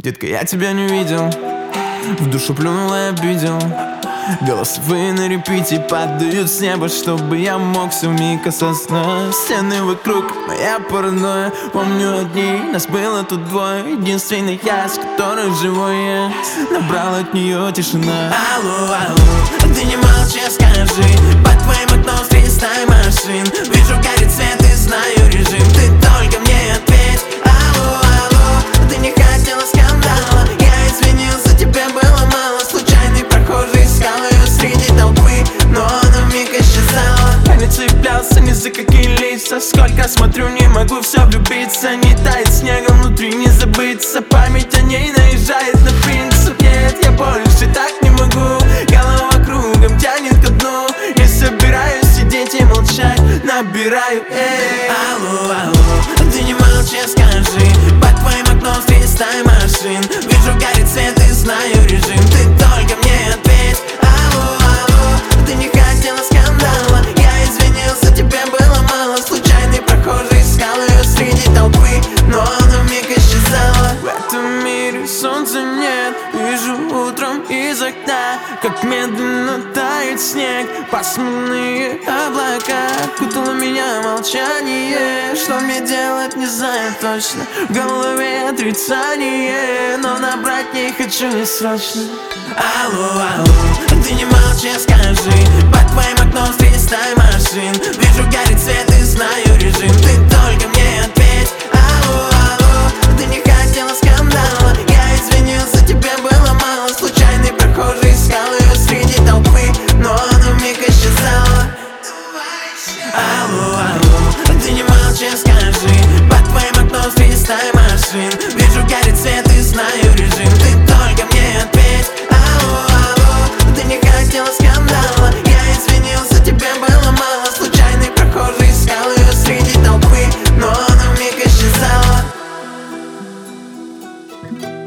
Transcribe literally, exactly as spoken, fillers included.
Детка, я тебя не видел, в душу плюнул и обидел. Голосовые на репите падают с неба, чтобы я мог все вмиг осознать. Стены вокруг, моя паранойя. Помню одни, нас было тут двое. Единственный я, с которой живой я. Набрал от нее тишина. Алло, алло, ты не молчи, скажи. Под твоим окном стреляй машин. Вижу, горит свет и знаю режим. Ты только мне ответь. Алло, алло, ты не хотела скандала. Я извинился, тебе было мало. Случайный прохожий искал ее среди толпы, но она вмиг исчезала. Я не цеплялся ни за какие лица. Сколько смотрю, не могу все влюбиться. Не тает снегом внутри, не забыться. Память о ней наезжает на принцип. Нет, я больше так не могу. Голова кругом тянет ко дну. Не собираюсь сидеть и молчать. Набираю, эй. Алло, алло, ты не молчи, скажи. Под твоим окном стреляй машин. Вижу, горит свет и знаю режим. Ты только мне ответь. Алло, алло, ты не хотела скандала. Я извинился, тебе было мало. Случайный прохожий искал ее среди толпы, но она вмиг исчезала. В этом мире солнца нет. Вижу утром из окна, как медленно тает снег. Пасмурные облака окутало меня молчание. Что мне делать, не знаю точно. В голове отрицание, но набрать не хочу не срочно. Алло, алло, ты не молчи, скажи. Под твоим окном стреляй машин. Вижу, горит свет и знаю режим. Ты только мне ответь. Алло, алло, ты не хотела скандала. Я извинился, тебе было мало. Случайный прохожий искал ее среди толпы, но она вмиг исчезала. Алло, алло, ты не молчи, скажи. Под твоим окном стреляй машин. Вижу, горит свет и знаю режим. Ты только мне ответь. Алло, алло, ты не хотела скандала. Я извинился, тебе было мало. Случайный прохожий искал ее среди толпы, но она вмиг исчезала.